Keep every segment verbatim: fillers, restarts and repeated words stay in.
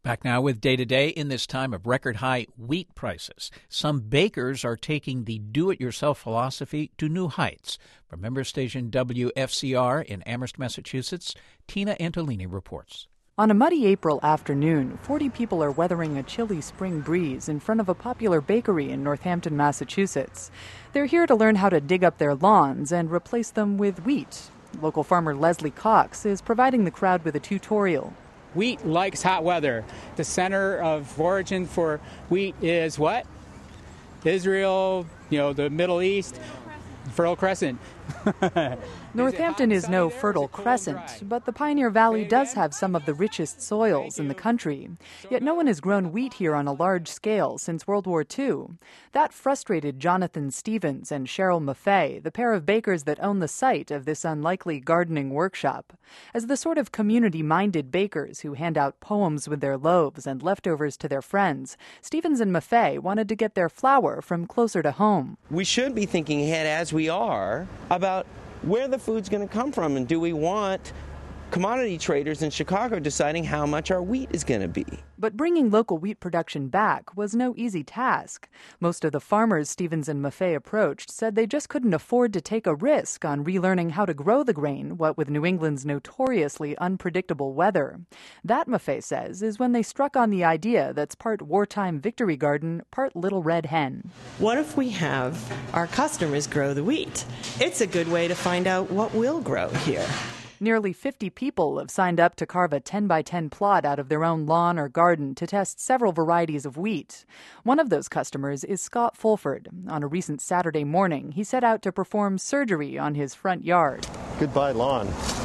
Back now with Day to Day. In this time of record high wheat prices, some bakers are taking the do-it-yourself philosophy to new heights. From member station W F C R in Amherst, Massachusetts, Tina Antolini reports. On a muddy April afternoon, forty people are weathering a chilly spring breeze in front of a popular bakery in Northampton, Massachusetts. They're here to learn how to dig up their lawns and replace them with wheat. Local farmer Leslie Cox is providing the crowd with a tutorial. Wheat likes hot weather. The center of origin for wheat is what? Israel, you know, the Middle East, Fertile Crescent. Northampton is no fertile crescent, but the Pioneer Valley does have some of the richest soils in the country. Yet no one has grown wheat here on a large scale since World War Two. That frustrated Jonathan Stevens and Cheryl Maffei, the pair of bakers that own the site of this unlikely gardening workshop. As the sort of community-minded bakers who hand out poems with their loaves and leftovers to their friends, Stevens and Maffei wanted to get their flour from closer to home. We should be thinking ahead, as we are, about where the food's going to come from, and do we want commodity traders in Chicago deciding how much our wheat is going to be. But bringing local wheat production back was no easy task. Most of the farmers Stevens and Maffei approached said they just couldn't afford to take a risk on relearning how to grow the grain, what with New England's notoriously unpredictable weather. That, Maffei says, is when they struck on the idea that's part wartime victory garden, part little red hen. What if we have our customers grow the wheat? It's a good way to find out what will grow here. Nearly fifty people have signed up to carve a ten by ten plot out of their own lawn or garden to test several varieties of wheat. One of those customers is Scott Fulford. On a recent Saturday morning, he set out to perform surgery on his front yard. Goodbye, lawn.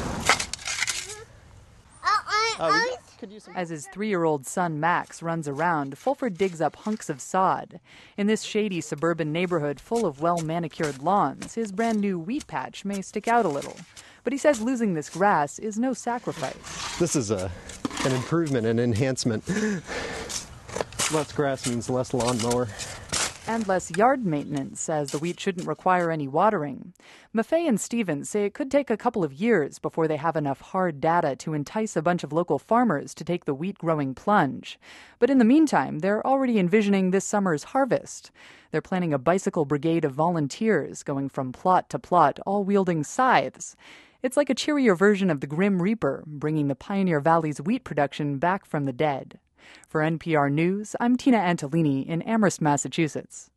Oh, As his three-year-old son Max runs around, Fulford digs up hunks of sod. In this shady suburban neighborhood full of well-manicured lawns, his brand-new wheat patch may stick out a little. But he says losing this grass is no sacrifice. This is a, an improvement, an enhancement. Less grass means less lawnmower. And less yard maintenance, as the wheat shouldn't require any watering. Maffei and Stevens say it could take a couple of years before they have enough hard data to entice a bunch of local farmers to take the wheat-growing plunge. But in the meantime, they're already envisioning this summer's harvest. They're planning a bicycle brigade of volunteers going from plot to plot, all wielding scythes. It's like a cheerier version of the Grim Reaper, bringing the Pioneer Valley's wheat production back from the dead. For N P R News, I'm Tina Antolini in Amherst, Massachusetts.